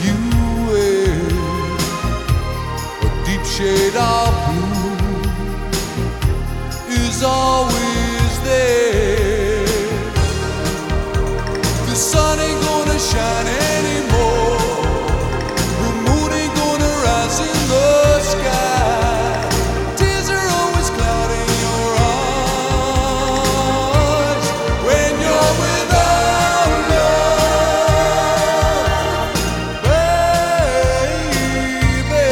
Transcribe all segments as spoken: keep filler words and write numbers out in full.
you wear a deep shade of blue is always there. The sun ain't gonna shine anymore, the moon ain't gonna rise in the sky. Tears are always clouding your eyes when you're without love, baby.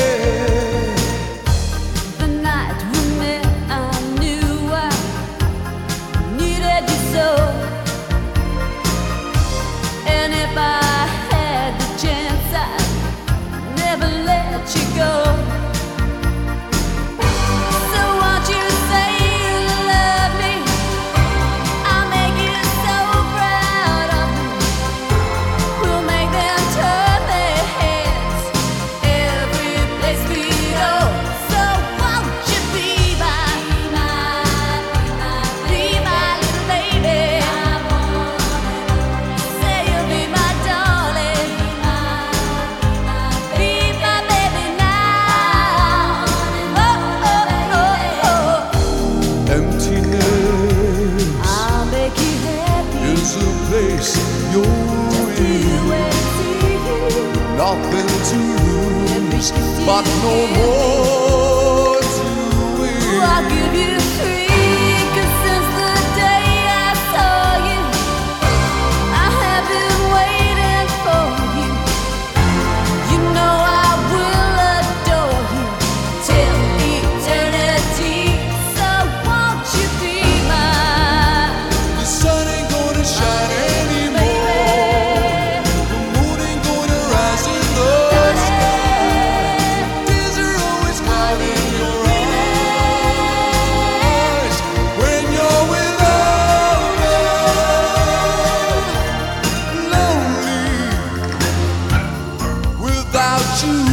The night we met, I knew I needed you so. And if I had the chance, I'd never let you go. So won't you say you love me? I'll make you so proud of me. We'll make them turn their heads every place we go. So won't you be my, be my little baby? Say you'll be my darling, be my baby now. Oh, oh, oh, oh. Emptiness I'll make you happy. is a place you're in, nothing to lose, but no more to I'll win. give you three, 'cause since the day I saw you, I have been waiting for you. You know I will adore you till eternity. So won't you be mine, The sun ain't gonna shine anymore, the moon ain't gonna rise in the sky. Tears are always clouding your eyes when you're without love, lonely without you.